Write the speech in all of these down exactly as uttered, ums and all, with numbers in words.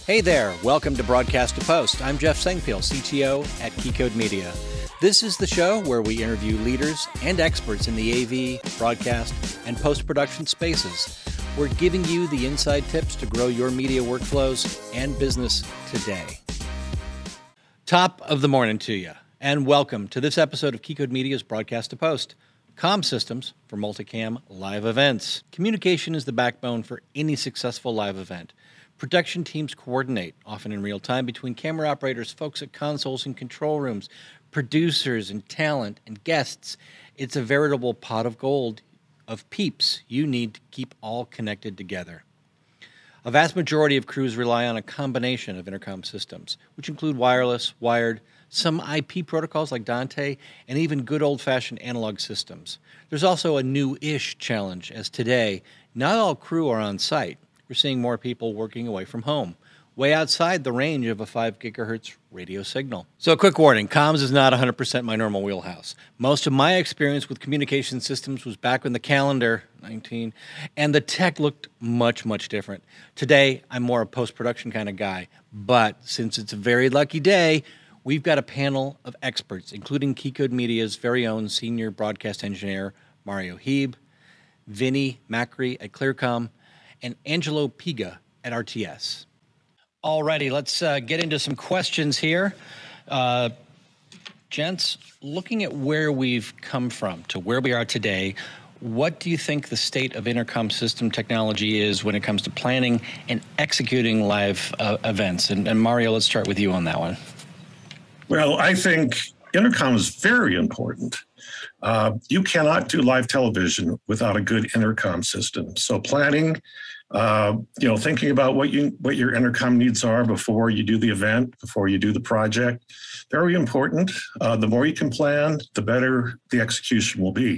Hey there, welcome to Broadcast to Post. I'm Jeff Sengpil, C T O at Keycode Media. This is the show where we interview leaders and experts in the A V, broadcast, and post-production spaces. We're giving you the inside tips to grow your media workflows and business today. Top of the morning to you, and welcome to this episode of Keycode Media's Broadcast to Post. Comm systems for multicam live events. Communication is the backbone for any successful live event. Production teams coordinate, often in real time, between camera operators, folks at consoles and control rooms, producers and talent and guests. It's a veritable pot of gold of peeps you need to keep all connected together. A vast majority of crews rely on a combination of intercom systems, which include wireless, wired, some I P protocols like Dante, and even good old-fashioned analog systems. There's also a new-ish challenge, as today, not all crew are on site. We're seeing more people working away from home, way outside the range of a five gigahertz radio signal. So a quick warning, comms is not one hundred percent my normal wheelhouse. Most of my experience with communication systems was back when the calendar, nineteen, and the tech looked much, much different. Today, I'm more a post-production kind of guy, but since it's a very lucky day, we've got a panel of experts, including Keycode Media's very own senior broadcast engineer, Mario Heeb, Vinny Macri at Clearcom, and Angelo Piga at R T S. Alrighty, let's uh, get into some questions here. Uh, gents, looking at where we've come from to where we are today, what do you think the state of intercom system technology is when it comes to planning and executing live uh, events? And, and Mario, let's start with you on that one. Well, I think intercom is very important. Uh, you cannot do live television without a good intercom system. So planning, uh, you know, thinking about what you what your intercom needs are before you do the event, before you do the project, very important. Uh, the more you can plan, the better the execution will be.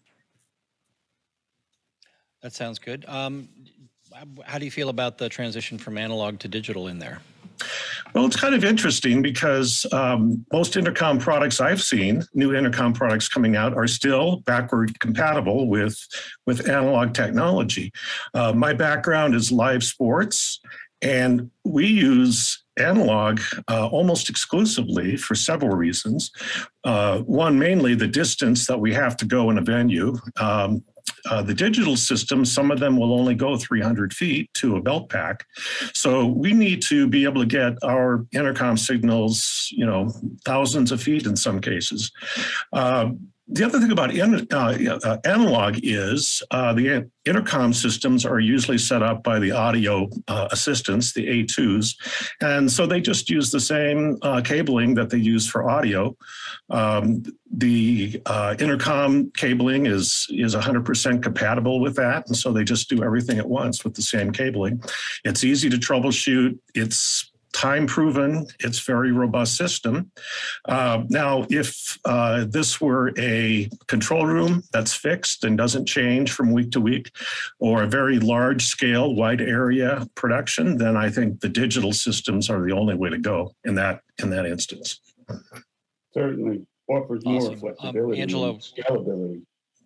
That sounds good. Um, how do you feel about the transition from analog to digital in there? Well, it's kind of interesting because um, most intercom products I've seen, new intercom products coming out, are still backward compatible with, with analog technology. Uh, my background is live sports, and we use analog uh, almost exclusively for several reasons. Uh, one, mainly the distance that we have to go in a venue. Um, Uh, the digital systems, some of them will only go three hundred feet to a belt pack. So we need to be able to get our intercom signals, you know, thousands of feet in some cases. Uh, the other thing about in, uh, uh, analog is uh, the intercom systems are usually set up by the audio uh, assistants, the A twos. And so they just use the same uh, cabling that they use for audio. Um, the uh, intercom cabling is, is one hundred percent compatible with that. And so they just do everything at once with the same cabling. It's easy to troubleshoot. It's time proven. It's very robust system. Uh, now, if uh, this were a control room that's fixed and doesn't change from week to week, or a very large scale, wide area production, then I think the digital systems are the only way to go in that in that instance. Certainly offers Awesome. more flexibility Um, Angelo. and scalability.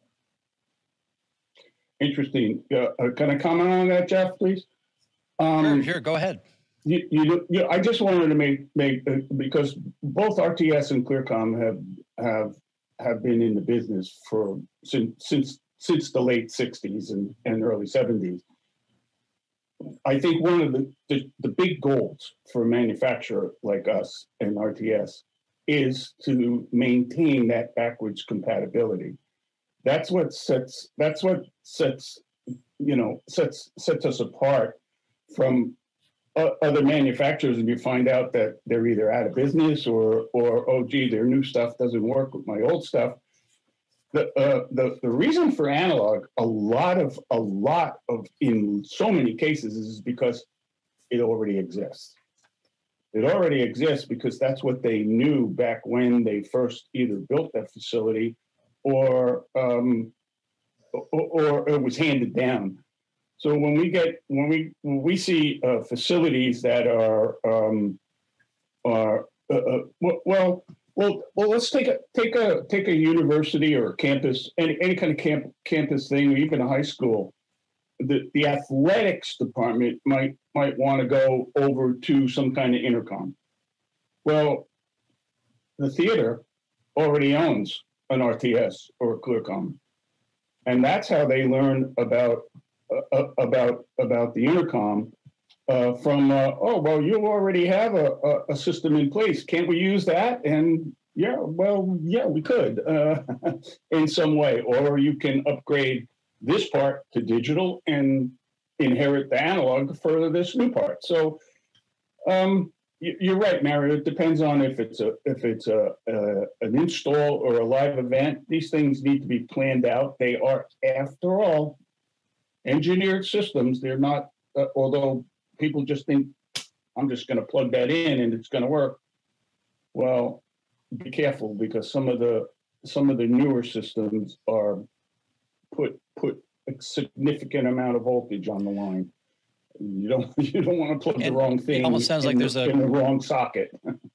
Interesting. Uh, uh, can I comment on that, Jeff, please? Um, sure, sure, go ahead. You, you, you, I just wanted to make make uh, because both R T S and Clearcom have have have been in the business for since since since the late sixties and, and early seventies. I think one of the, the the big goals for a manufacturer like us and R T S is to maintain that backwards compatibility. That's what sets that's what sets you know sets sets us apart from other manufacturers. If you find out that they're either out of business or, or oh, gee, their new stuff doesn't work with my old stuff. The, uh, the, the reason for analog, a lot of, a lot of, in so many cases, is because it already exists. It already exists because that's what they knew back when they first either built that facility or, um, or, or it was handed down. So when we get when we when we see uh, facilities that are um, are uh, uh, well well well let's take a take a take a university or a campus, any any kind of camp campus thing, or even a high school. the, the athletics department might might want to go over to some kind of intercom. Well, the theater already owns an R T S or a ClearCom, and that's how they learn about uh, about about the intercom uh, from. Uh, oh, well, you already have a, a, a system in place. Can't we use that? And yeah, well, yeah, we could uh, in some way, or you can upgrade this part to digital and inherit the analog for this new part. So um, you're right, Mario. It depends on if it's a if it's a, a an install or a live event. These things need to be planned out. They are, after all, engineered systems. They're not. Uh, although people just think I'm just going to plug that in and it's going to work. Well, be careful, because some of the some of the newer systems are put put a significant amount of voltage on the line. You don't you don't want to plug and the wrong thing. It almost sounds like in, there's a in the wrong socket.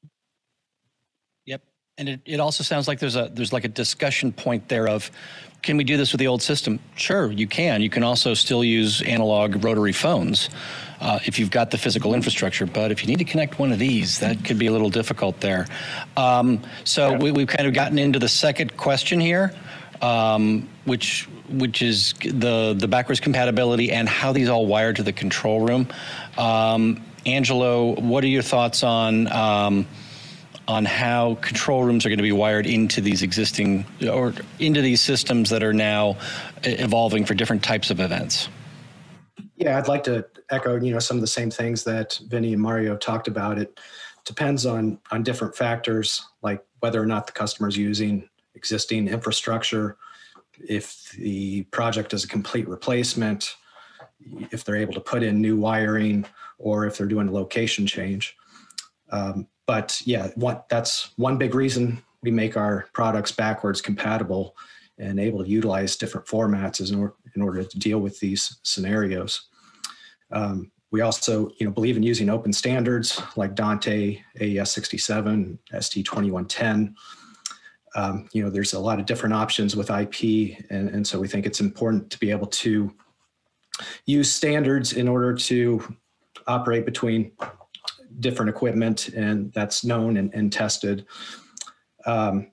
Yep. And it, it also sounds like there's a there's like a discussion point there of, can we do this with the old system? Sure, you can. You can also still use analog rotary phones uh, if you've got the physical infrastructure. But if you need to connect one of these, that could be a little difficult there. Um, so yeah. we, we've kind of gotten into the second question here, um, which which is the the backwards compatibility and how these all wire to the control room. Um, Angelo, what are your thoughts on um, on how control rooms are going to be wired into these existing or into these systems that are now evolving for different types of events? Yeah, I'd like to echo, you know, some of the same things that Vinny and Mario talked about. It depends on on different factors, like whether or not the customer is using existing infrastructure, if the project is a complete replacement, if they're able to put in new wiring, or if they're doing a location change. Um, but yeah, one, that's one big reason we make our products backwards compatible and able to utilize different formats is in, or, in order to deal with these scenarios. Um, we also, you know, believe in using open standards like Dante, A E S sixty-seven, S T twenty-one ten. Um, you know, there's a lot of different options with I P, and, and so we think it's important to be able to use standards in order to operate between different equipment, and that's known and, and tested. Um,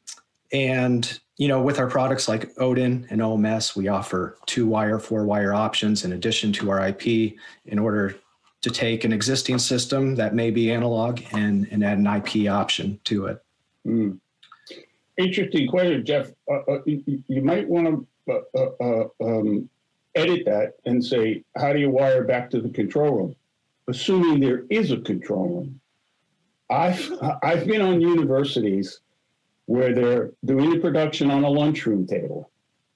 and, you know, with our products like Odin and O M S, we offer two wire, four wire options in addition to our I P in order to take an existing system that may be analog and, and add an I P option to it. Mm. Interesting question, Jeff. Uh, uh, you, you might want to uh, uh, um, edit that and say, how do you wire back to the control room? Assuming there is a control room. I've, I've been on universities where they're doing the production on a lunchroom table,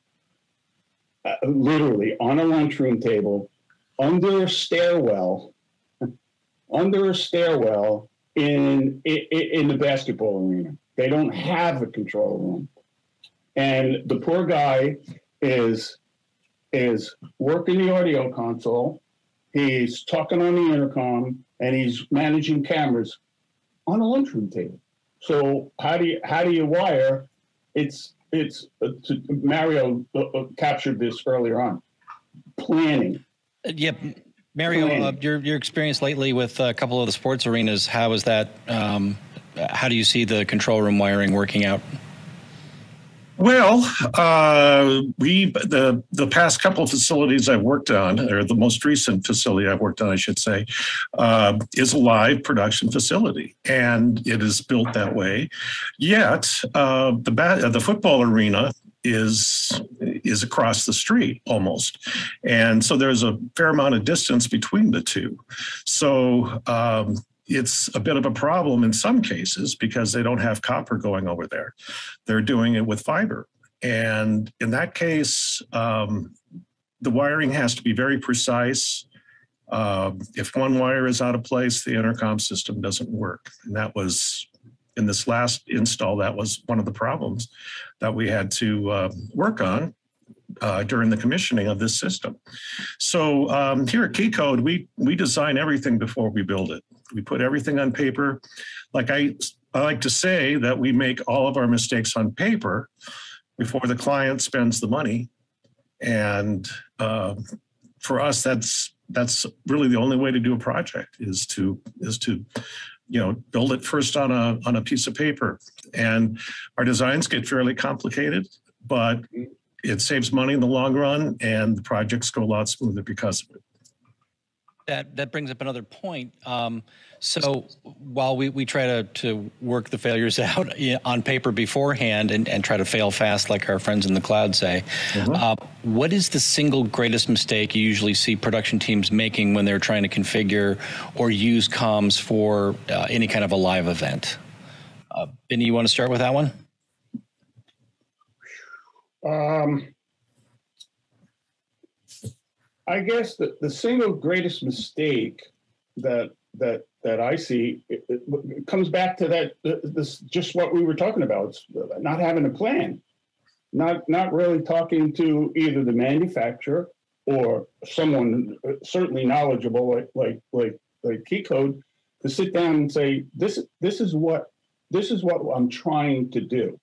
uh, literally on a lunchroom table, under a stairwell, under a stairwell in, in, in the basketball arena. They don't have a control room. And the poor guy is, is working the audio console, he's talking on the intercom, and he's managing cameras on a lunchroom table. So how do you how do you wire? It's it's uh, to, Mario uh, uh, captured this earlier on. Planning. Yep, Mario, Planning. Uh, your your experience lately with a couple of the sports arenas. How is that? Um, how do you see the control room wiring working out? Well, uh, we the the past couple of facilities I've worked on, or the most recent facility I've worked on, I should say, uh, is a live production facility, and it is built that way. Yet uh, the ba- the football arena is is across the street almost, and so there's a fair amount of distance between the two. So. Um, It's a bit of a problem in some cases because they don't have copper going over there. They're doing it with fiber. And in that case, um, the wiring has to be very precise. Uh, if one wire is out of place, the intercom system doesn't work. And that was, in this last install, that was one of the problems that we had to uh, work on uh, during the commissioning of this system. So um, here at KeyCode, we, we design everything before we build it. We put everything on paper. Like I, I like to say that we make all of our mistakes on paper before the client spends the money. And uh, for us, that's that's really the only way to do a project is to is to you know build it first on a on a piece of paper. And our designs get fairly complicated, but it saves money in the long run, and the projects go a lot smoother because of it. That that brings up another point. Um, so while we, we try to, to work the failures out on paper beforehand and, and try to fail fast, like our friends in the cloud say, mm-hmm. uh, what is the single greatest mistake you usually see production teams making when they're trying to configure or use comms for uh, any kind of a live event? Uh, Vinny, you want to start with that one? Um. I guess the, the single greatest mistake that that that I see it, it, it comes back to that this just what we were talking about. It's not having a plan, not not really talking to either the manufacturer or someone certainly knowledgeable like like like like KeyCode to sit down and say this this is what this is what I'm trying to do.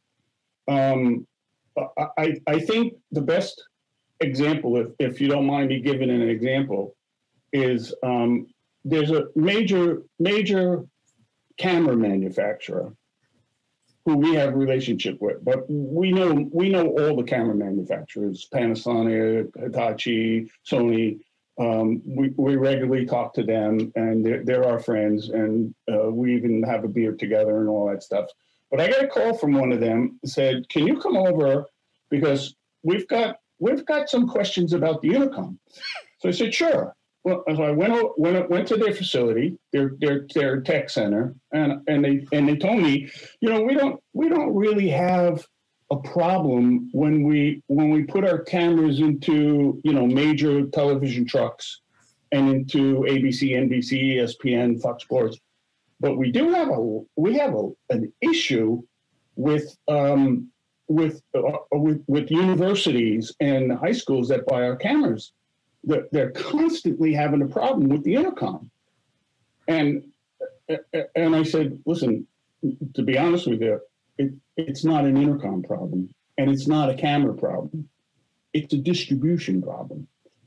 Um, I I think the best example, if, if you don't mind me giving an example, is um, there's a major, major camera manufacturer who we have a relationship with, but we know we know all the camera manufacturers, Panasonic, Hitachi, Sony. Um, we, we regularly talk to them, and they're, they're our friends, and uh, we even have a beer together and all that stuff. But I got a call from one of them that said, can you come over because we've got We've got some questions about the intercom. So I said, sure. Well, so I went went went to their facility, their their their tech center, and and they and they told me, you know, we don't we don't really have a problem when we when we put our cameras into, you know, major television trucks and into A B C, N B C, E S P N, Fox Sports, but we do have a we have a, an issue with. Um, With, uh, with with universities and high schools that buy our cameras, they're, they're constantly having a problem with the intercom. And and I said, listen, to be honest with you, it, it's not an intercom problem, and it's not a camera problem. It's a distribution problem.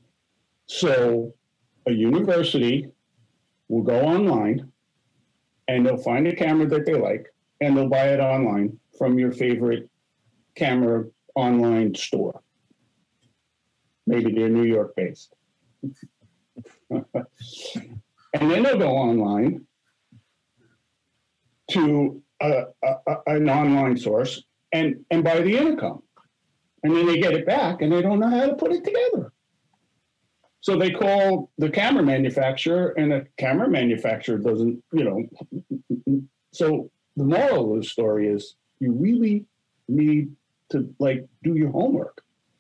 So a university will go online, and they'll find a camera that they like, and they'll buy it online from your favorite camera online store. Maybe they're New York based. And then they'll go online to a, a, an online source and, and buy the intercom. And then they get it back and they don't know how to put it together. So they call the camera manufacturer, and the camera manufacturer doesn't, you know. So the moral of the story is you really need to like do your homework,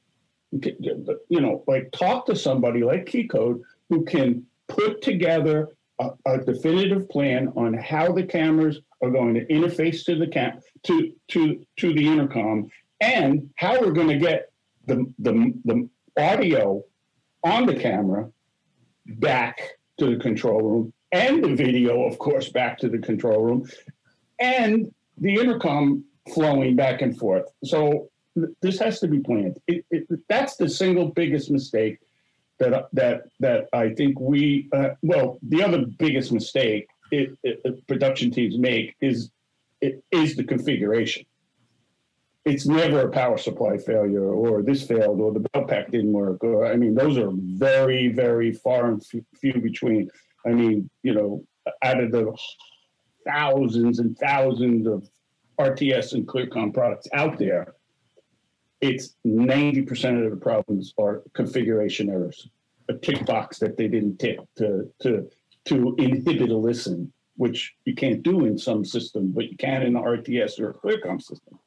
you know, like talk to somebody like KeyCode who can put together a, a definitive plan on how the cameras are going to interface to the cam to to to the intercom, and how we're going to get the the the audio on the camera back to the control room, and the video, of course, back to the control room, and the intercom flowing back and forth. So this has to be planned. It, it, that's the single biggest mistake that that that I think we. Uh, well, the other biggest mistake it, it, production teams make is it is the configuration. It's never a power supply failure, or this failed, or the belt pack didn't work. Or I mean, those are very, very far and few between. I mean, you know, out of the thousands and thousands of R T S and ClearComm products out there, it's ninety percent of the problems are configuration errors, a tick box that they didn't tick to to to inhibit a listen, which you can't do in some system, but you can in the R T S or a ClearComm system.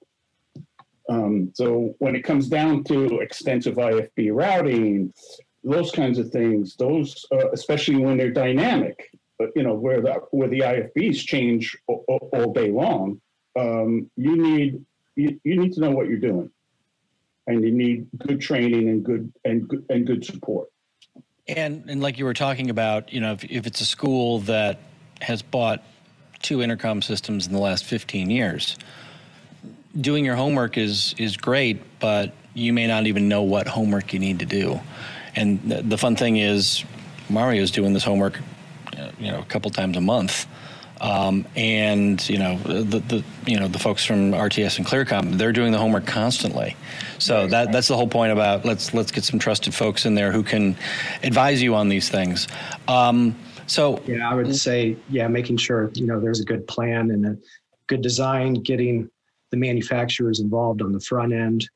Um, so when it comes down to extensive I F B routing, those kinds of things, those uh, especially when they're dynamic, you know, where the where the I F Bs change all, all day long. Um, you need you, you need to know what you're doing, and you need good training and good and good and good support. And and like you were talking about, you know, if, if it's a school that has bought two intercom systems in the last fifteen years, doing your homework is is great, but you may not even know what homework you need to do. And the, the fun thing is, Mario's doing this homework, uh, you know, a couple times a month. Um, and you know the, the you know the folks from R T S and ClearCom, they're doing the homework constantly. So that that's the whole point about let's let's get some trusted folks in there who can advise you on these things. Um, so yeah, I would say yeah, making sure you know there's a good plan and a good design, getting the manufacturers involved on the front end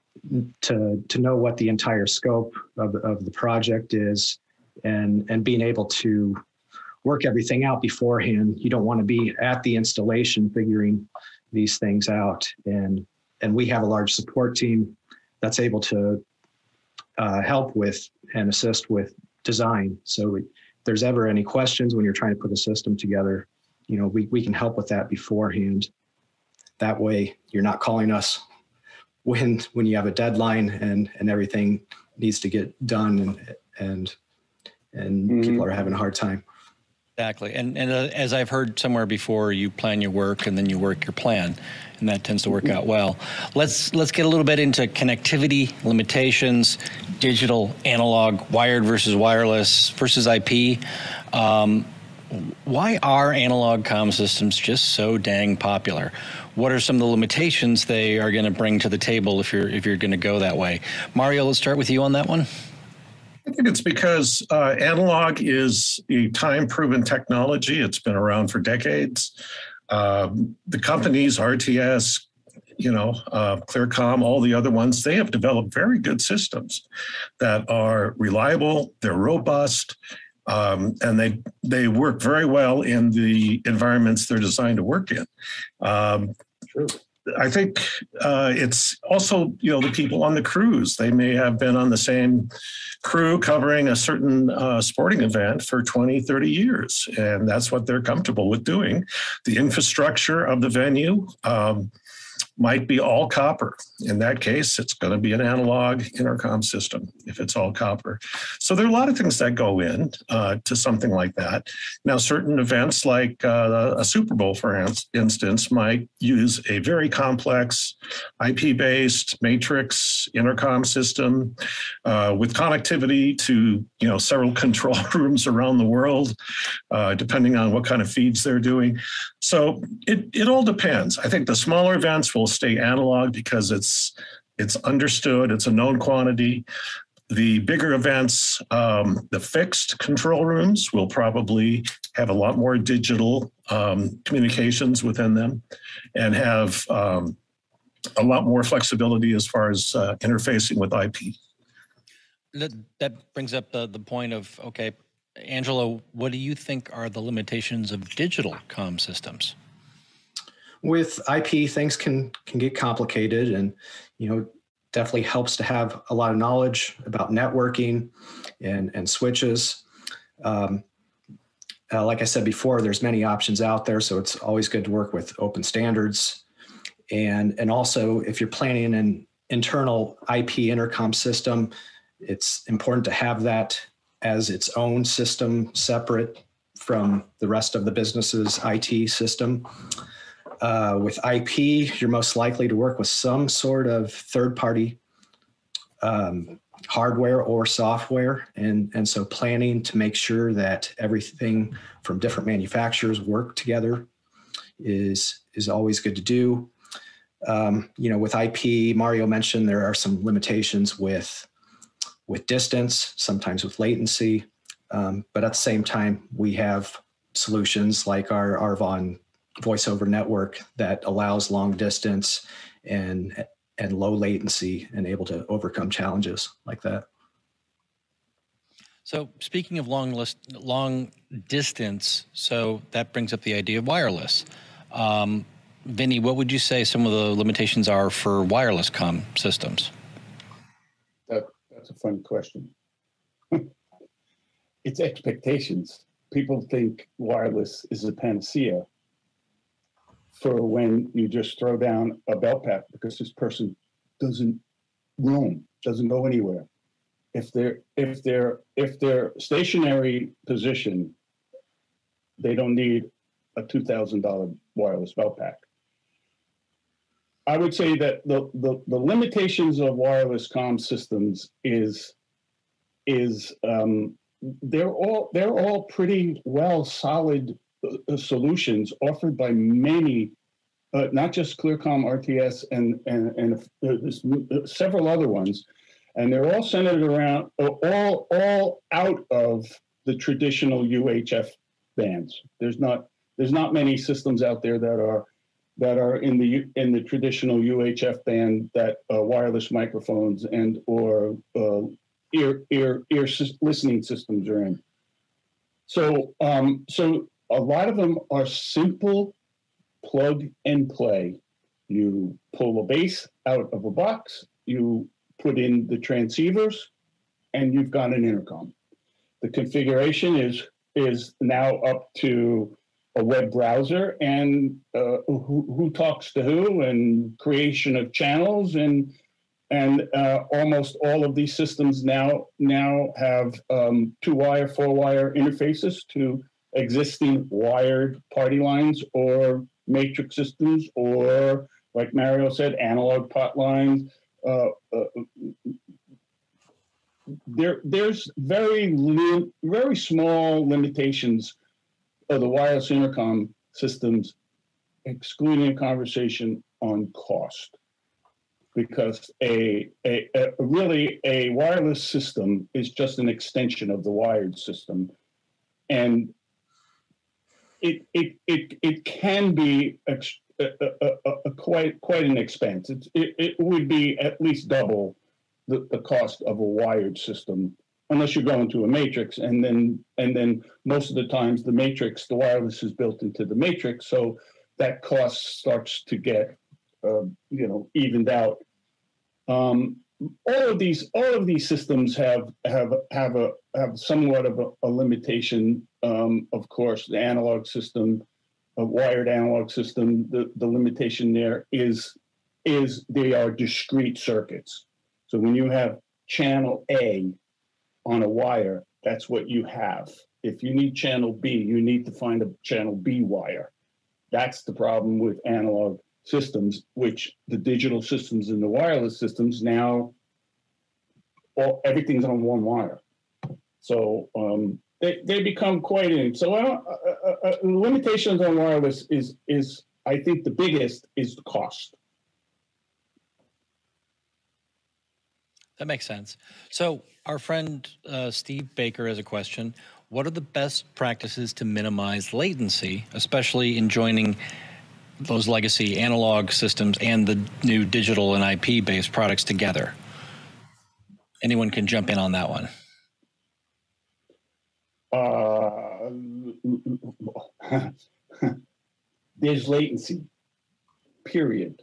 to to know what the entire scope of of the project is, and and being able to work everything out beforehand. You don't want to be at the installation figuring these things out. And and we have a large support team that's able to uh, help with and assist with design. So if there's ever any questions when you're trying to put a system together, you know, we, we can help with that beforehand. That way you're not calling us when when you have a deadline and, and everything needs to get done and and, and mm-hmm. people are having a hard time. Exactly. And and uh, as I've heard somewhere before, you plan your work and then you work your plan, and that tends to work out well. Let's let's get a little bit into connectivity, limitations, digital, analog, wired versus wireless versus I P. Um, why are analog comm systems just so dang popular? What are some of the limitations they are going to bring to the table if you're if you're going to go that way? Mario, let's start with you on that one. I think it's because uh, analog is a time-proven technology. It's been around for decades. Um, the companies, R T S, you know, uh, ClearCom, all the other ones, they have developed very good systems that are reliable, they're robust, um, and they they work very well in the environments they're designed to work in. Um, True. I think uh, it's also, you know, the people on the crews. They may have been on the same crew covering a certain uh, sporting event for twenty, thirty years, and that's what they're comfortable with doing. The infrastructure of the venue um, might be all copper. In that case, it's going to be an analog intercom system if it's all copper. So there are a lot of things that go in uh, to something like that. Now, certain events like uh, a Super Bowl, for instance, might use a very complex I P-based matrix intercom system uh, with connectivity to, you know, several control rooms around the world, uh, depending on what kind of feeds they're doing. So it, it all depends. I think the smaller events will stay analog because it's it's understood, it's a known quantity. The bigger events, um, the fixed control rooms will probably have a lot more digital um, communications within them and have um, a lot more flexibility as far as uh, interfacing with I P. That, that brings up the, the point of, okay, Angelo, what do you think are the limitations of digital comm systems? With I P, things can can get complicated, and you know, definitely helps to have a lot of knowledge about networking and and switches. Um, uh, like I said before, there's many options out there, so it's always good to work with open standards. And and also, if you're planning an internal I P intercom system, it's important to have that as its own system, separate from the rest of the business's I T system. Uh, with I P, you're most likely to work with some sort of third-party um, hardware or software, and, and so planning to make sure that everything from different manufacturers work together is, is always good to do. Um, you know, with I P, Mario mentioned there are some limitations with, with distance, sometimes with latency, um, but at the same time, we have solutions like our Arvon voice over network that allows long distance and and low latency and able to overcome challenges like that. So speaking of long list, long distance, so that brings up the idea of wireless. Um, Vinny, what would you say some of the limitations are for wireless comm systems? That, that's a fun question. It's expectations. People think wireless is a panacea for when you just throw down a belt pack because this person doesn't roam, doesn't go anywhere. If they're if they're if they're stationary position, they don't need a two thousand dollar wireless belt pack. I would say that the, the, the limitations of wireless comm systems is is um, they're all they're all pretty well solid uh, solutions offered by many, uh, not just ClearComm, R T S, and and and uh, several other ones, and they're all centered around all all out of the traditional U H F bands. There's not there's not many systems out there that are that are in the in the traditional U H F band that uh, wireless microphones and or uh, ear ear ear listening systems are in. So um, so a lot of them are simple plug and play. You pull a bass out of a box, you put in the transceivers, and you've got an intercom. The configuration is is now up to a web browser and uh, who, who talks to who and creation of channels and and uh, almost all of these systems now now have um, two wire, four wire interfaces to existing wired party lines or matrix systems or, like Mario said, analog pot lines. Uh, uh, there there's very li- very small limitations of the wireless intercom systems, excluding a conversation on cost, because a, a, a really a wireless system is just an extension of the wired system, and it it it it can be a, a, a, a quite quite an expense. It's, it it would be at least double the, the cost of a wired system, unless you go into a matrix, and then and then most of the times the matrix, the wireless is built into the matrix, so that cost starts to get uh, you know evened out. Um, all of these all of these systems have have have a have somewhat of a, a limitation. Um, of course, the analog system, a wired analog system, the, the limitation there is is they are discrete circuits. So when you have channel A on a wire, that's what you have. If you need channel B, you need to find a channel B wire. That's the problem with analog systems, which the digital systems and the wireless systems now, all, everything's on one wire. So um, they, they become quite in. So I don't, uh, uh, uh, limitations on wireless is, is, I think the biggest is the cost. That makes sense. So our friend uh, Steve Baker has a question. What are the best practices to minimize latency, especially in joining those legacy analog systems and the new digital and I P-based products together? Anyone can jump in on that one. Uh, there's latency, period.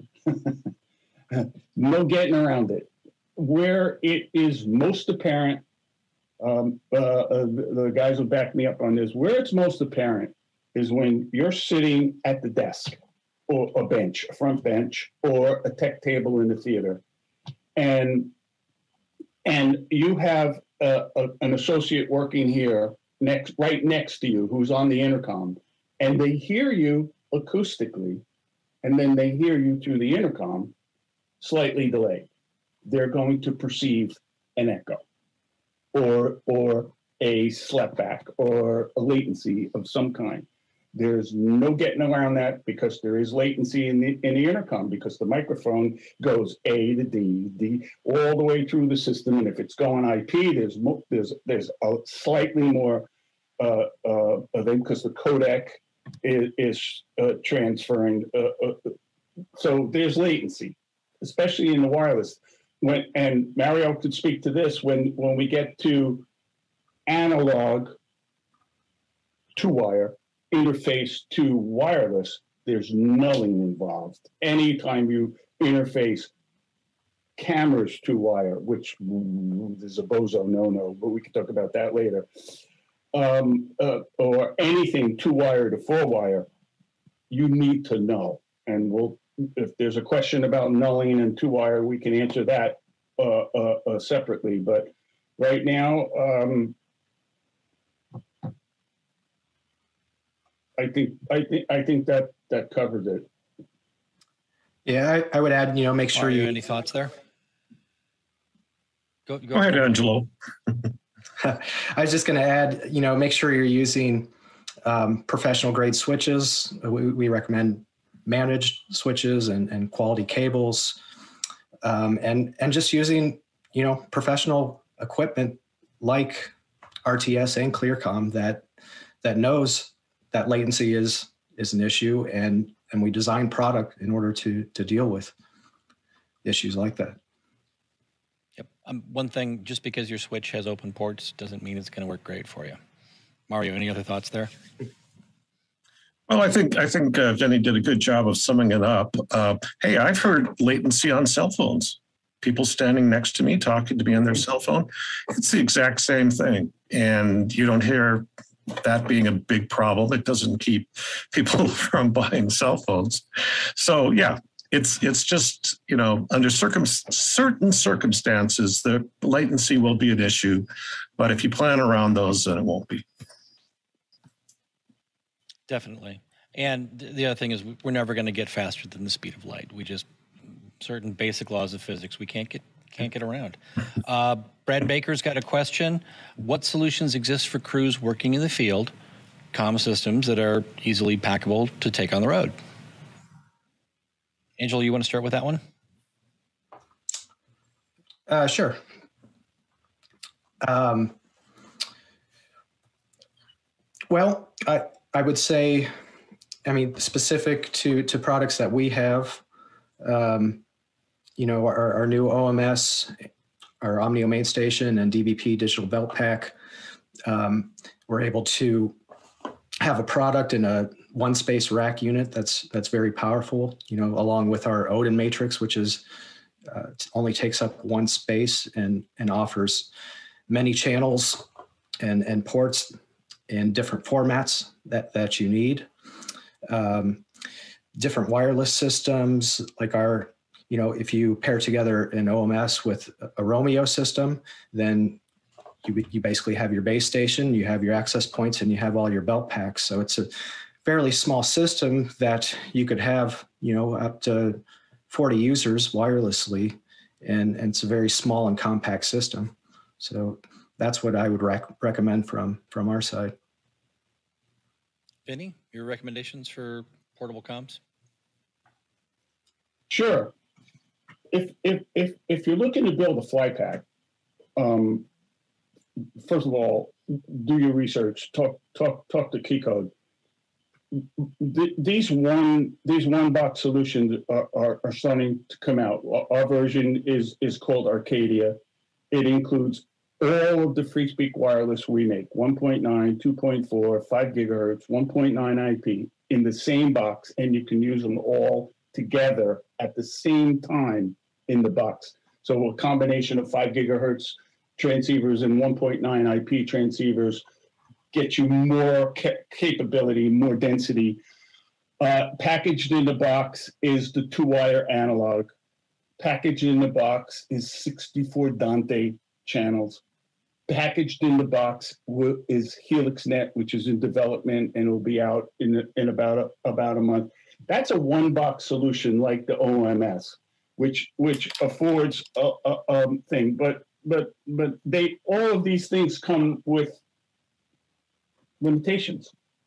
No getting around it. Where it is most apparent, um, uh, uh, the guys will back me up on this, where it's most apparent is when you're sitting at the desk or a bench, a front bench, or a tech table in the theater, and and you have a, a, an associate working here next, right next to you, who's on the intercom, and they hear you acoustically, and then they hear you through the intercom, slightly delayed. They're going to perceive an echo or or a slapback or a latency of some kind. There's no getting around that because there is latency in the in the intercom, because the microphone goes A to D, D all the way through the system. And if it's going I P, there's mo- there's there's a slightly more uh, uh, because the codec is, is uh, transferring. Uh, uh, so there's latency, especially in the wireless. When, and Mario could speak to this, when, when we get to analog to wire interface to wireless, there's nulling involved. Anytime you interface cameras to wire, which is a bozo no-no, but we can talk about that later, um, uh, or anything two wire to four wire, you need to know. And we'll if there's a question about nulling and two wire, we can answer that uh, uh, uh, separately. But right now, um, I think I think I think that that covers it. Yeah, I, I would add, you know, make sure Are you you. any thoughts there? Go, Go ahead, Angelo. I was just going to add, you know, make sure you're using um, professional grade switches. We, we recommend managed switches and, and quality cables, um, and and just using, you know, professional equipment like R T S and ClearComm that that knows that latency is is an issue, and and we design product in order to to deal with issues like that. Yep. Um, one thing, just because your switch has open ports doesn't mean it's going to work great for you. Mario, any other thoughts there? Well, I think I think uh, Jenny did a good job of summing it up. Uh, hey, I've heard latency on cell phones. People standing next to me talking to me on their cell phone. It's the exact same thing, and you don't hear that being a big problem. It doesn't keep people from buying cell phones. So yeah, it's it's just, you know, under circum certain circumstances, the latency will be an issue, but if you plan around those, then it won't be. Definitely. And the other thing is we're never going to get faster than the speed of light. We just, certain basic laws of physics, we can't get can't get around. Uh, Brad Baker's got a question. What solutions exist for crews working in the field, comm systems that are easily packable to take on the road? Angela, you want to start with that one? Uh, sure. Um, well, I, I would say, I mean, specific to, to products that we have, um, you know, our, our new O M S, our Omnio main station and D V P digital belt pack, um, we're able to have a product in a one space rack unit that's that's very powerful, you know, along with our Odin matrix, which is uh, only takes up one space and and offers many channels and and ports in different formats that that you need. Um, different wireless systems like our, you know, if you pair together an O M S with a Romeo system, then you you basically have your base station, you have your access points, and you have all your belt packs. So it's a fairly small system that you could have, you know, up to forty users wirelessly, and, and it's a very small and compact system. So that's what I would rec recommend from from our side. Vinny, your recommendations for portable comms? Sure. If if if if you're looking to build a fly pack, um, first of all, do your research. Talk talk talk to Keycode. Th these one these one box solutions are, are are starting to come out. Our version is is called Arcadia. It includes all of the free speak wireless we make: one point nine, two point four, five gigahertz, one point nine I P in the same box, and you can use them all together at the same time in the box. So a combination of five gigahertz transceivers and one point nine I P transceivers get you more ca capability, more density. Uh, packaged in the box is the two-wire analog. Packaged in the box is sixty-four Dante channels. Packaged in the box is HelixNet, which is in development and will be out in, in about, a, about a month. That's a one-box solution like the O M S, which which affords a, a um, thing. But but but they all of these things come with limitations.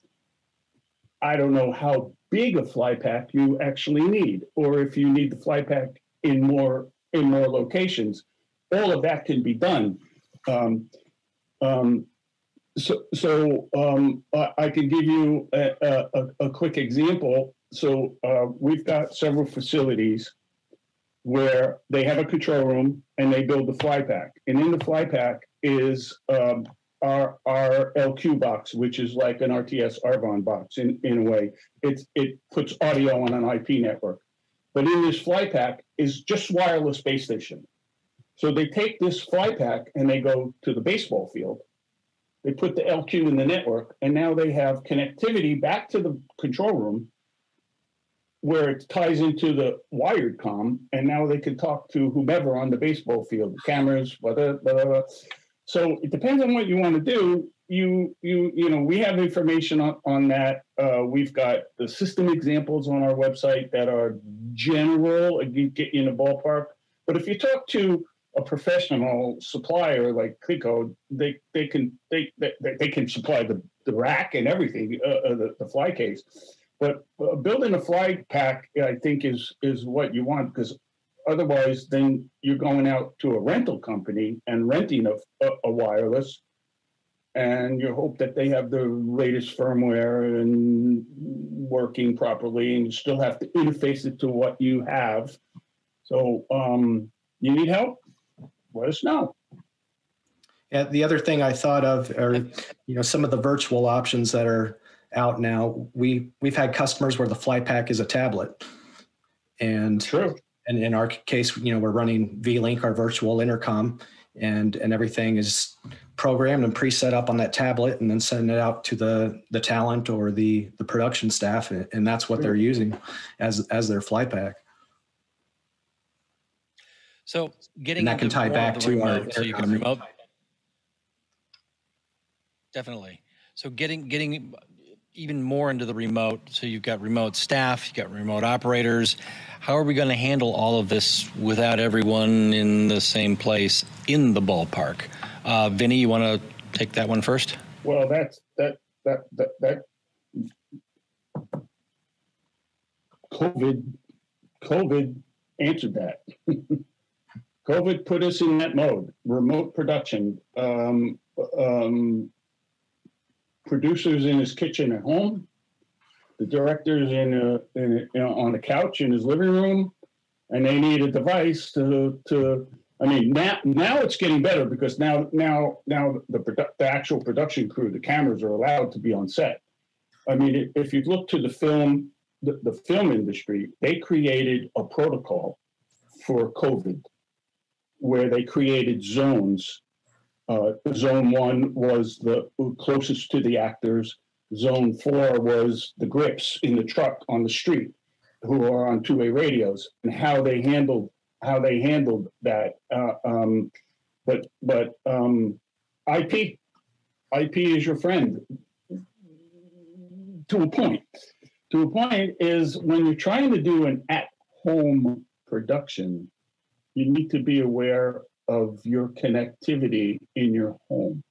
I don't know how big a fly pack you actually need, or if you need the fly pack in more in more locations. All of that can be done. Um, um, so so um, I, I can give you a, a, a quick example. So uh, we've got several facilities where they have a control room and they build the fly pack. And in the fly pack is um, our, our L Q box, which is like an R T S Arvon box in, in a way. It's, it puts audio on an I P network. But in this fly pack is just wireless base station. So they take this fly pack and they go to the baseball field. They put the L Q in the network, and now they have connectivity back to the control room where it ties into the wired comm, and now they can talk to whomever on the baseball field, the cameras, blah, blah, blah, blah. so it depends on what you want to do. You, you, you know, we have information on, on that. Uh, we've got the system examples on our website that are general, get you in the ballpark. But if you talk to a professional supplier like Clearcode, they they can they they, they can supply the, the rack and everything, uh, the, the fly case. But uh, building a fly pack, I think, is is what you want, because otherwise, then you're going out to a rental company and renting a, a, a wireless, and you hope that they have the latest firmware and working properly, and you still have to interface it to what you have. So um, you need help? Let us know. Yeah, the other thing I thought of are, you know, some of the virtual options that are out now. We we've had customers where the fly pack is a tablet, and True. And in our case, you know, we're running V-Link, our virtual intercom, and and everything is programmed and preset up on that tablet, and then send it out to the the talent or the the production staff, and that's what they're using as as their fly pack. So getting and that can tie back to remote, our so you can remote. Definitely. So getting getting even more into the remote. So you've got remote staff, you've got remote operators. How are we going to handle all of this without everyone in the same place in the ballpark? Uh, Vinny, you want to take that one first? Well, that's that that that that COVID COVID answered that. COVID put us in that mode, remote production. Um, um, producers in his kitchen at home, the directors in, a, in, a, on the couch in his living room, and they need a device to to. I mean, now now it's getting better, because now now now the produ- the actual production crew, the cameras are allowed to be on set. I mean, if you look to the film, the, the film industry, they created a protocol for COVID, where they created zones. Uh, zone one was the closest to the actors. Zone four was the grips in the truck on the street, who are on two-way radios, and how they handled how they handled that. Uh, um, but but um, I P I P is your friend to a point. To a point is when you're trying to do an at-home production, you need to be aware of your connectivity in your home.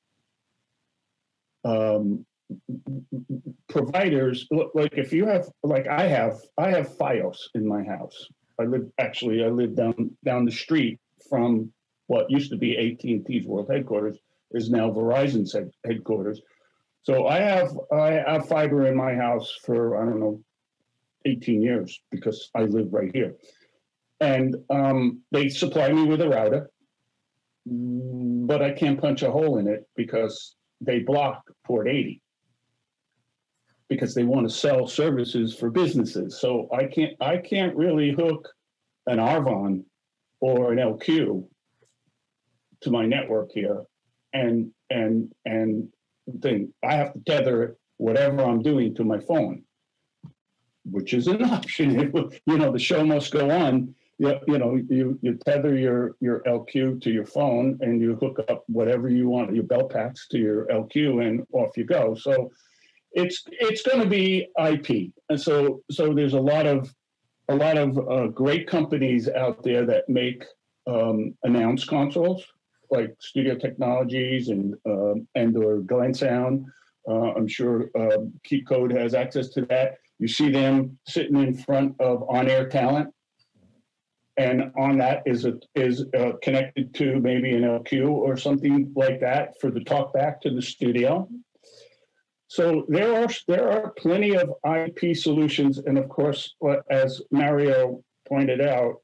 Um, providers, like if you have, like I have, I have Fios in my house. I live, actually, I live down down the street from what used to be A T and T's world headquarters, is now Verizon's head, headquarters. So I have, I have fiber in my house for, I don't know, eighteen years, because I live right here. And um, they supply me with a router, but I can't punch a hole in it because they block port eighty, because they want to sell services for businesses. So I can't I can't really hook an Arvon or an L Q to my network here, and and and think I have to tether whatever I'm doing to my phone, which is an option. You know, the show must go on. You, you know, you, you tether your, your L Q to your phone, and you hook up whatever you want, your bell packs to your L Q, and off you go. So it's it's going to be I P, and so so there's a lot of a lot of uh, great companies out there that make um, announce consoles, like Studio Technologies and uh, and or Glen Sound. Uh, I'm sure uh, Keep Code has access to that. You see them sitting in front of on-air talent. And on that is a, is uh, connected to maybe an L Q or something like that for the talk back to the studio. So there are there are plenty of I P solutions, and of course, as Mario pointed out,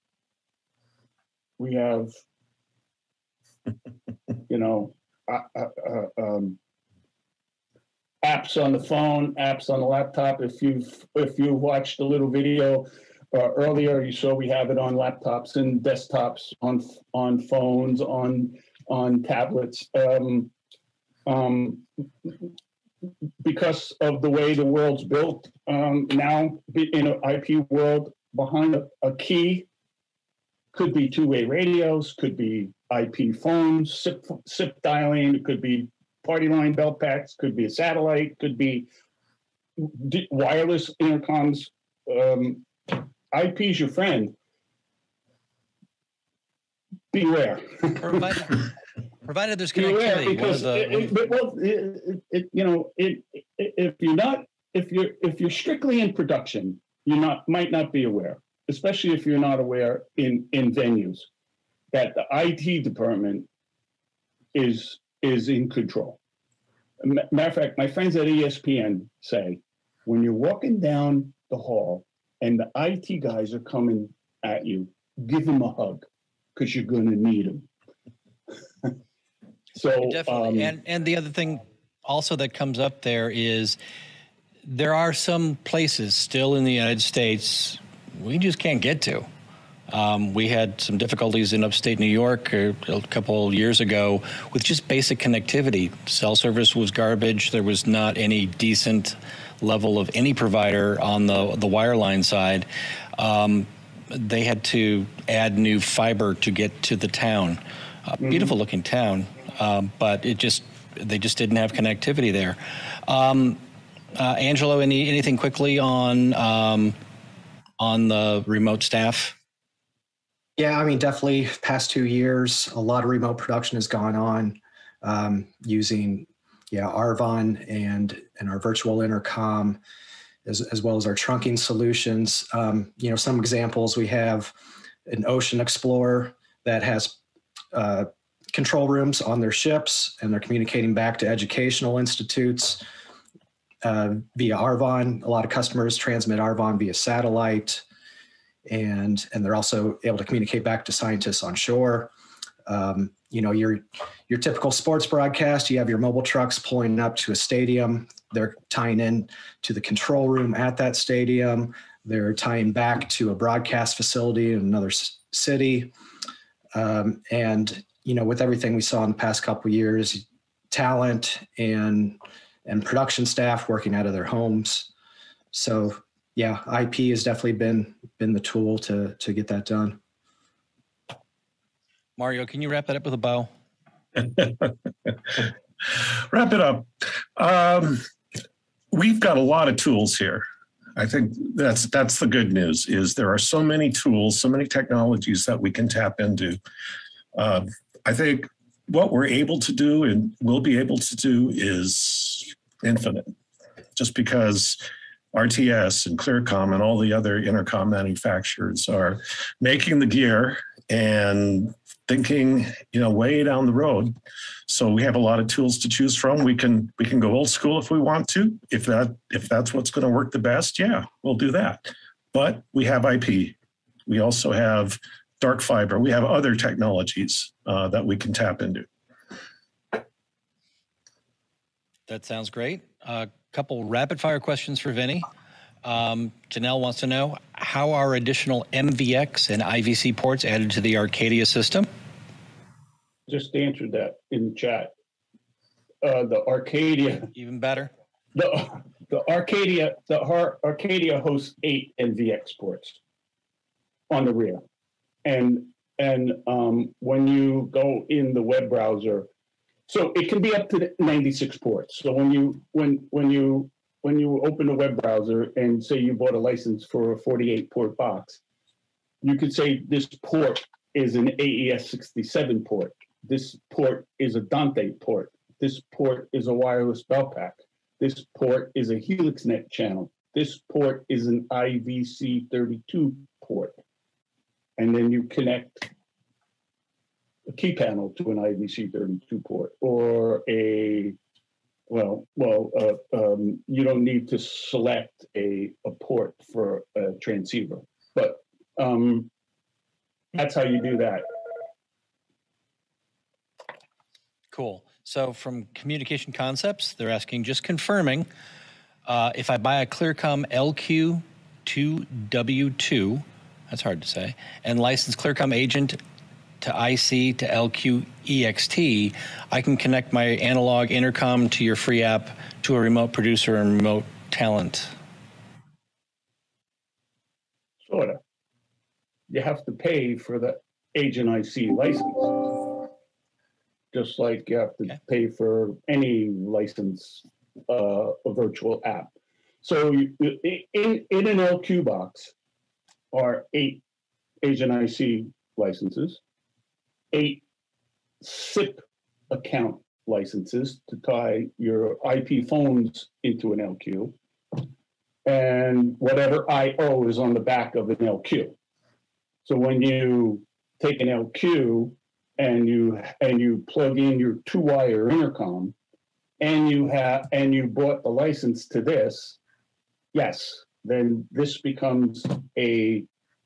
we have, you know, uh, uh, um, apps on the phone, apps on the laptop. If you've if you watched a little video. Uh, earlier, you saw we have it on laptops and desktops, on on phones, on on tablets. Um, um, because of the way the world's built um, now, in an I P world, behind a, a key could be two-way radios, could be I P phones, S I P, S I P dialing. It could be party line belt packs, could be a satellite, could be d- wireless intercoms. Um, I P's your friend. Beware. Provided, provided there's Beware, connectivity. because One of the, it, one it, of- it- well, it, it, you know, it, it, if you're not, if you're if you're strictly in production, you not might not be aware, especially if you're not aware in in venues that the I T department is is in control. Matter of fact, my friends at E S P N say when you're walking down the hall and the I T guys are coming at you, give them a hug because you're going to need them. So definitely. um, and and the other thing also that comes up there is there are some places still in the United States we just can't get to. Um, we had some difficulties in upstate New York a, a couple years ago with just basic connectivity. Cell service was garbage. There was not any decent level of any provider on the the wireline side. Um, they had to add new fiber to get to the town. Uh, mm-hmm. Beautiful looking town, um, but it just they just didn't have connectivity there. Um, uh, Angelo, any anything quickly on um, on the remote staff? Yeah, I mean, definitely past two years, a lot of remote production has gone on um, using, yeah, Arvon and and our virtual intercom, as, as well as our trunking solutions. Um, you know, some examples, we have an Ocean Explorer that has uh, control rooms on their ships, and they're communicating back to educational institutes uh, via Arvon. A lot of customers transmit Arvon via satellite. And, and they're also able to communicate back to scientists on shore. Um, you know, your, your typical sports broadcast, you have your mobile trucks pulling up to a stadium. They're tying in to the control room at that stadium. They're tying back to a broadcast facility in another s- city. Um, and, you know, with everything we saw in the past couple of years, talent and, and production staff working out of their homes. So, yeah, I P has definitely been been the tool to to get that done. Mario, can you wrap that up with a bow? Wrap it up. Um, we've got a lot of tools here. I think that's that's the good news. Is there are so many tools, so many technologies that we can tap into. Uh, I think what we're able to do and will be able to do is infinite. Just because R T S and Clearcom and all the other intercom manufacturers are making the gear and thinking, you know, way down the road. So we have a lot of tools to choose from. We can we can go old school if we want to. If that if that's what's going to work the best, yeah, we'll do that. But we have I P. We also have dark fiber. We have other technologies uh, that we can tap into. That sounds great. A uh, couple rapid fire questions for Vinny. Um, Janelle wants to know, how are additional M V X and I V C ports added to the Arcadia system? Just answered that in chat. Uh, the Arcadia. Even better. The the Arcadia the Ar- Arcadia hosts eight M V X ports on the rear, and and um, when you go in the web browser, so it can be up to ninety-six ports. So when you when when you when you open a web browser and say you bought a license for a forty-eight port box, you could say this port is an A E S sixty-seven port. This port is a Dante port. This port is a wireless belt pack. This port is a HelixNet channel. This port is an I V C thirty-two port. And then you connect a key panel to an I V C thirty-two port, or a, well, well, uh, um, you don't need to select a, a port for a transceiver, but um, that's how you do that. Cool. So from Communication Concepts, they're asking, just confirming, uh, if I buy a Clearcom L Q two W two, that's hard to say, and license Clearcom agent to I C to L Q E X T, I can connect my analog intercom to your free app to a remote producer and remote talent. Sort of. You have to pay for the agent I C license. just like you have to Okay. pay for any license, uh, a virtual app. So you, in, in an L Q box are eight Agent I C licenses, eight S I P account licenses to tie your I P phones into an L Q, and whatever I O is on the back of an L Q. So when you take an L Q and you and you plug in your two-wire intercom, and you have and you bought the license to this, yes, then this becomes a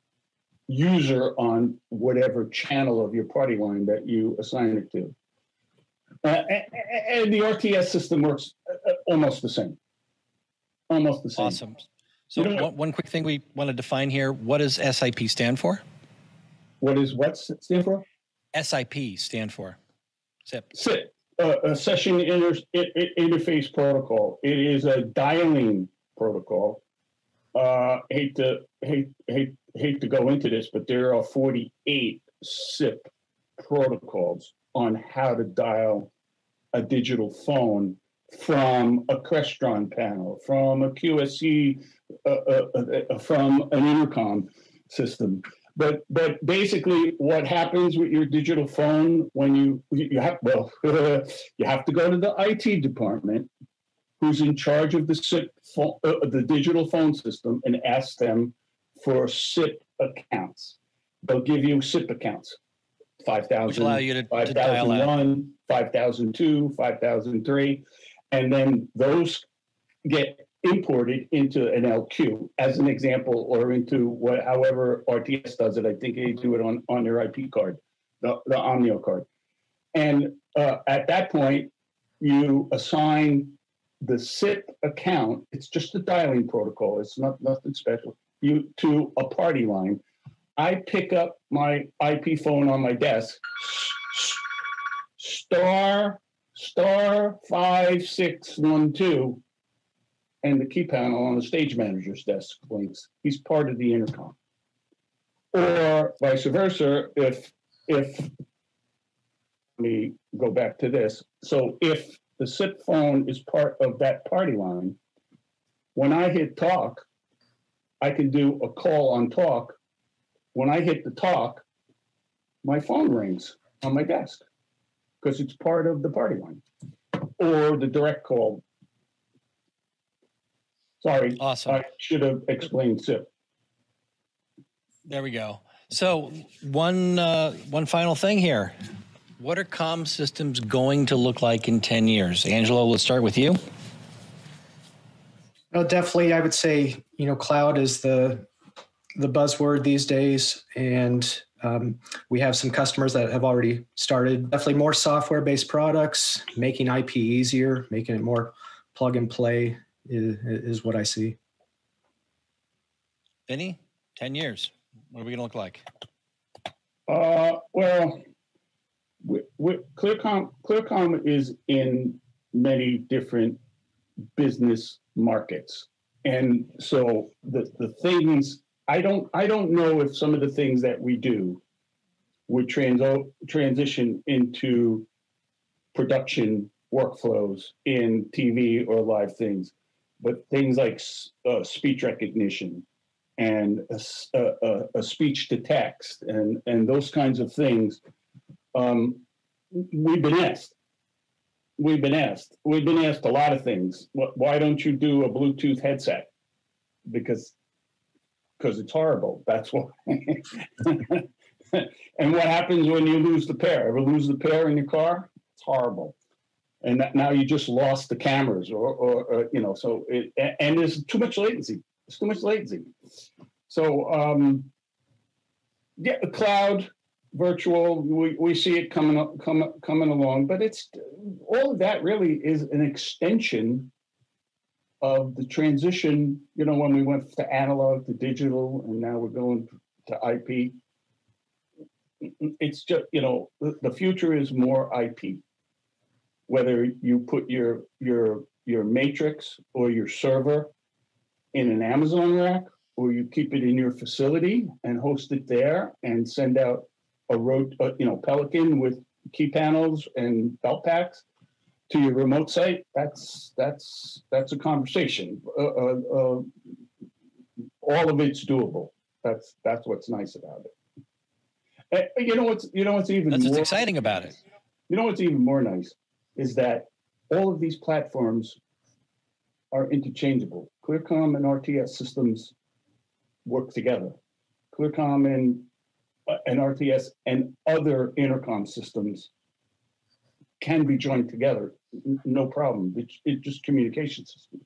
user on whatever channel of your party line that you assign it to. Uh, and, and the R T S system works almost the same. Almost the same. Awesome. So You know what- one, one quick thing we want to define here. What does S I P stand for? What is what's it stand for? S I P stand for? S I P. S I P, uh, a session inter, I- I- interface protocol. It is a dialing protocol. Uh, hate to hate hate hate to go into this, but there are forty-eight S I P protocols on how to dial a digital phone from a Crestron panel, from a Q S C, uh, uh, uh, from an intercom system. But but basically, what happens with your digital phone when you you have well you have to go to the I T department, who's in charge of the S I P phone, uh, the digital phone system, and ask them for S I P accounts. They'll give you S I P accounts. five Which allow thousand, you to, to five dial thousand out. one, five thousand two, five thousand three, and then those get imported into an L Q as an example, or into what, however R T S does it. I think they do it on, on their I P card, the, the Omnio card. And uh, at that point, you assign the S I P account. It's just a dialing protocol. It's not nothing special. You to a party line. I pick up my I P phone on my desk, star, star five, six, one, two, and the key panel on the stage manager's desk blinks. He's part of the intercom. Or vice versa, if, if, let me go back to this. So if the S I P phone is part of that party line, when I hit talk, I can do a call on talk. When I hit the talk, my phone rings on my desk because it's part of the party line, or the direct call. Sorry, Awesome. I should have explained S I P. There we go. So one uh, one final thing here. What are comm systems going to look like in ten years? Angelo, let's start with you. Well, definitely, I would say, you know, cloud is the the buzzword these days, and um, we have some customers that have already started. Definitely more software-based products, making I P easier, making it more plug and play is, is what I see. Vinny, ten years. What are we going to look like? Uh, well, we, we, ClearComm, ClearComm is in many different business markets, and so the the things I don't I don't know if some of the things that we do would trans transition into production workflows in T V or live things, but things like uh, speech recognition and a, a, a speech to text and, and those kinds of things. Um, we've been asked. We've been asked. We've been asked a lot of things. Why don't you do a Bluetooth headset? Because because it's horrible. That's why. And what happens when you lose the pair? Ever lose the pair in your car? It's horrible. And that, now you just lost the cameras, or, or, or you know. So it, and there's too much latency. It's too much latency. So um, yeah, the cloud, virtual, we, we see it coming up, coming coming along. But it's all of that really is an extension of the transition. You know, when we went to analog to digital, and now we're going to I P. It's just, you know, the, the future is more I P. Whether you put your your your matrix or your server in an Amazon rack, or you keep it in your facility and host it there and send out a road, uh, you know, Pelican with key panels and belt packs to your remote site, that's that's that's a conversation. Uh, uh, uh, all of it's doable. That's that's what's nice about it. And you know what's you know what's even That's more, what's exciting about it. You know what's even more nice is that all of these platforms are interchangeable. ClearComm and R T S systems work together. ClearComm and uh, and R T S and other intercom systems can be joined together, no problem. It's, it's just communication systems.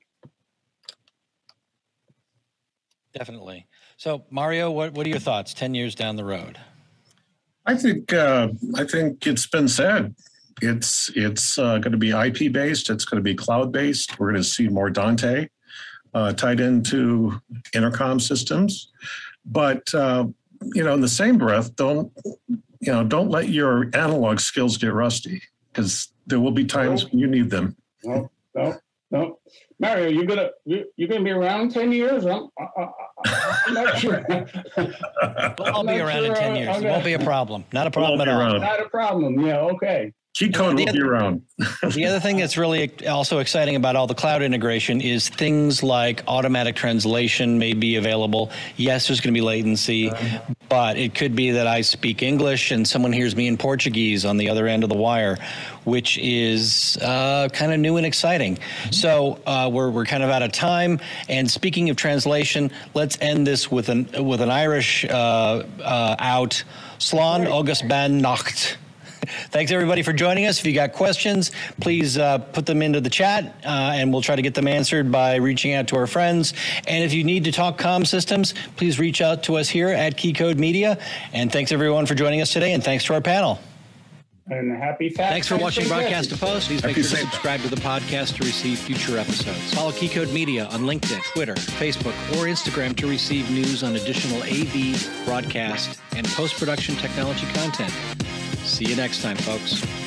Definitely. So, Mario, what, what are your thoughts ten years down the road? I think uh, I think it's been said. It's it's uh, going to be I P based. It's going to be cloud based. We're going to see more Dante uh, tied into intercom systems. But uh, you know, in the same breath, don't you know? Don't let your analog skills get rusty, because there will be times when you need them. No, no, no. Mario, you're gonna you, you're gonna be around in ten years. I'm, I, I, I'm not sure. We'll all be around sure. in ten years. It won't be a problem. Not a problem at all. Around. Not a problem. Yeah. Okay. Key code will be around. The other thing that's really also exciting about all the cloud integration is things like automatic translation may be available. Yes, there's going to be latency, but it could be that I speak English and someone hears me in Portuguese on the other end of the wire, which is uh, kind of new and exciting. So uh, we're we're kind of out of time. And speaking of translation, let's end this with an with an Irish uh, uh, out. Slán agus ban nacht. Thanks, everybody, for joining us. If you got questions, please uh, put them into the chat, uh, and we'll try to get them answered by reaching out to our friends. And if you need to talk comm systems, please reach out to us here at Keycode Media. And thanks, everyone, for joining us today, and thanks to our panel. And happy fast. Thanks for watching Broadcast to Post. Please make happy sure to subscribe to the podcast to receive future episodes. Follow Keycode Media on LinkedIn, Twitter, Facebook, or Instagram to receive news on additional A V, broadcast, and post-production technology content. See you next time, folks.